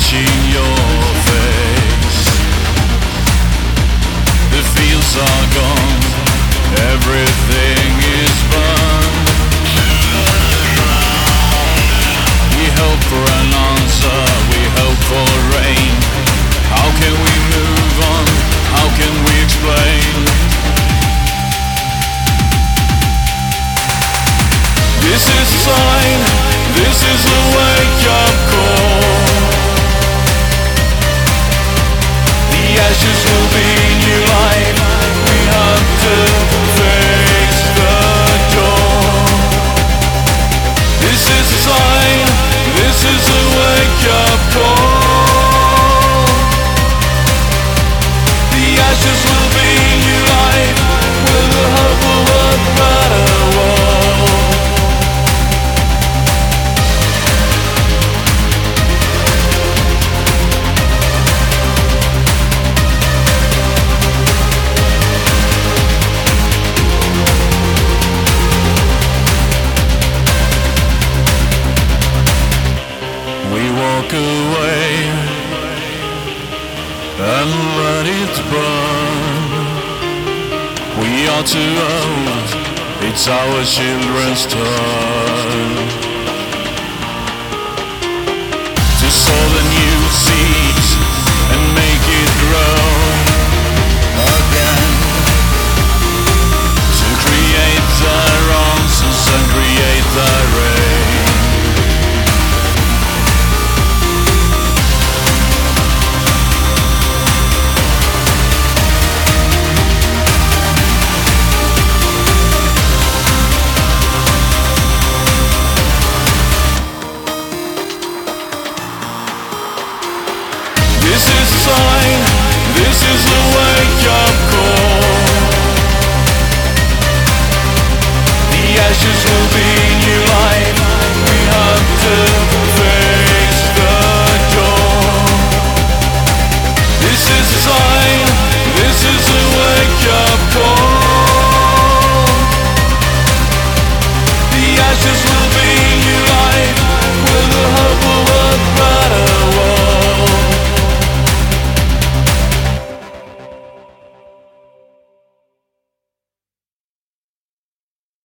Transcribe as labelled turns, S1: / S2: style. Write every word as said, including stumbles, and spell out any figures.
S1: watching your face. The fields are gone, everything is burned. We hope for an answer, we hope for rain. How can we move on? How can we explain? This is a sign, this is a wake-up call. The ashes will be new life. We have to face the dawn. This is a sign, this is a wake-up call. The ashes will be new life, with the hope of a better world. Walk away and let it burn. We are too old, it's our children's turn.